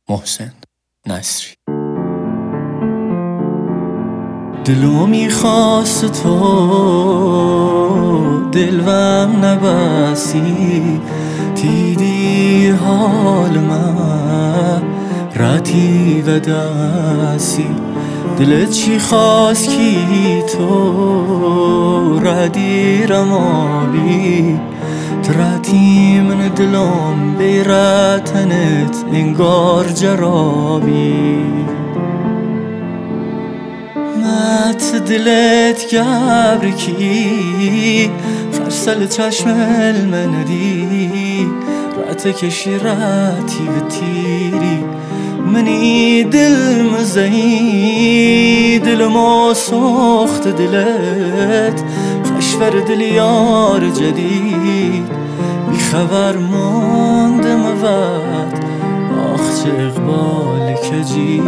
محسن نصری. دلو میخواست تو دلوم نبسی، دیدی حال من ردی و دستی. دلت چی خواست کی تو ردی رمابی، ترتی من دلم بیرتنت انگار جرابی. مت دلت گبر کی خرسل چشم المندی، رت کشی رتی و تیری منی دل مزهی. دل ما سخت دلت خشور دل یار جدید، بی خبر ماندم ود آخ چه اقبال کجی.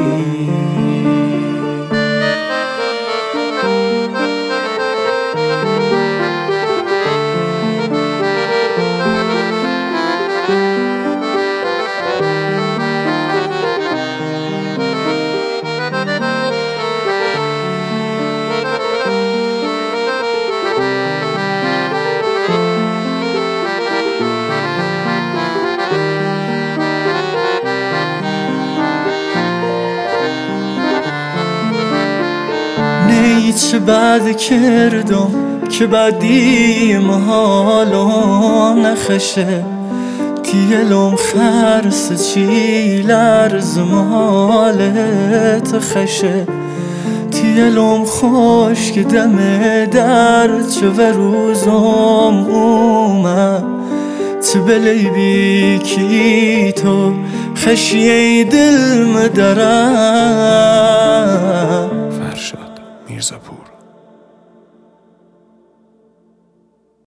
چه بد کردم که بدی محالم نخشه، تیلم خرس چی لرز محالت خشه. تیلم خوش که دم در چه و روزم اومد، چه بلی بی کی تو خشیه دل مدرم. فرشاد میرزاپور.